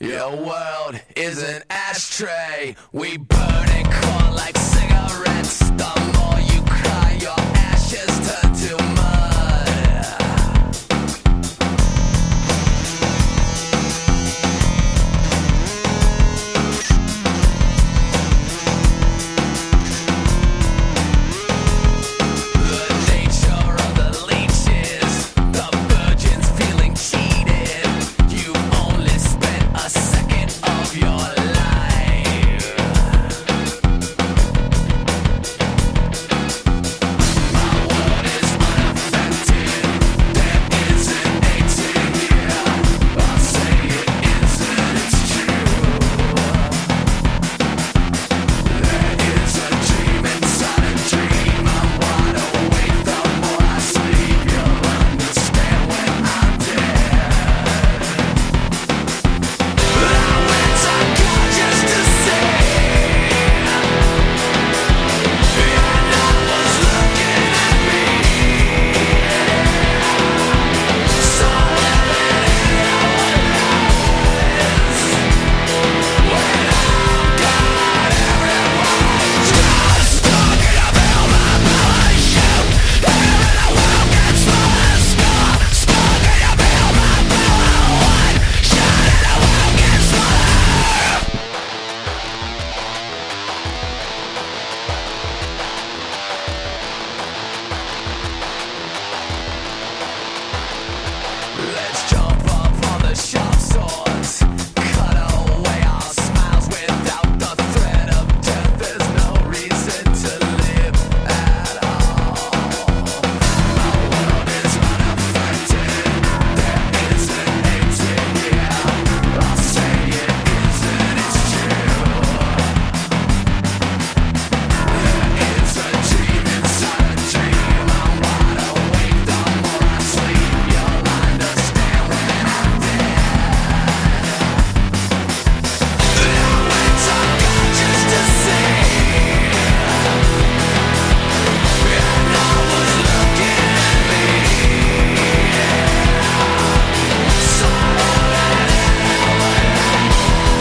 Your world is an ashtray. We burn and crawl like cigarettes. The more you cry, your ashes turn to mud. The nature of the leeches, the virgins feeling cheated. You've only spent a second of your life. My world is unaffected. There isn't a tear here. I'll say it isn't, it's true. There is a dream inside a dream. I'm wide awake the more I sleep. You'll understand when I'm dead. But I went to God just to see. And I was looking at me. So evident our lies. When I'm gone, everyone's just talking about my power shoot. Here in the world gets smaller, talking about my power. One shot and the world gets smaller. Let's jump up on the sharp swords. Cut away our smiles without the threat of death. There's no reason to live at all. My world is unaffected. There isn't a tear here. I'll say it isn't, it's true. There is a dream inside a dream. I'm wide awake the more I sleep. You'll understand when I'm dead. I went to God just to see. And I was looking at me. So evident our lies.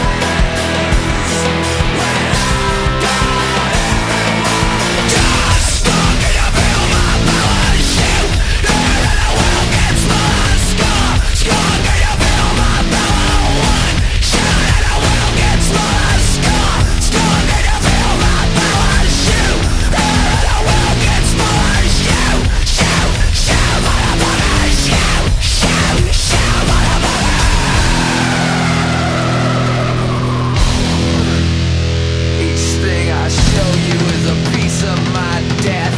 When I'm gone, everyone just talking about my power shoot. Here in the world gets smaller, talking about my power. One shot and the world gets smaller, talking about my power shoot. Here in the world gets smaller, shoot, motherfucker, shoot, motherfucker. Each thing I show you is a piece of my death.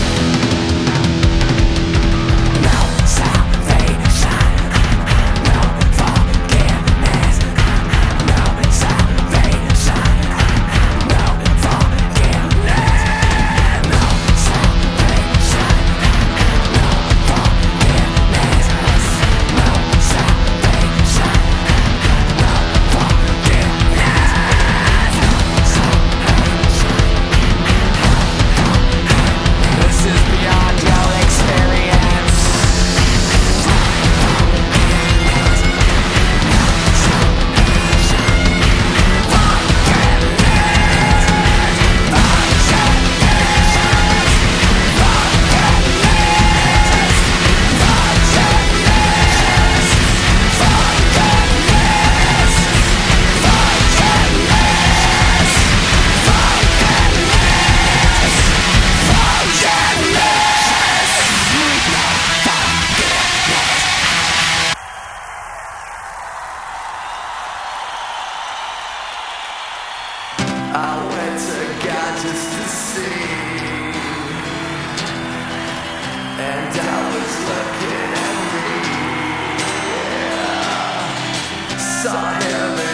No salvation, no forgiveness. No salvation, no forgiveness. No salvation, no forgiveness. No salvation, no forgiveness. This is beyond your experience. I went to God just to see. And I was looking at me. Saw him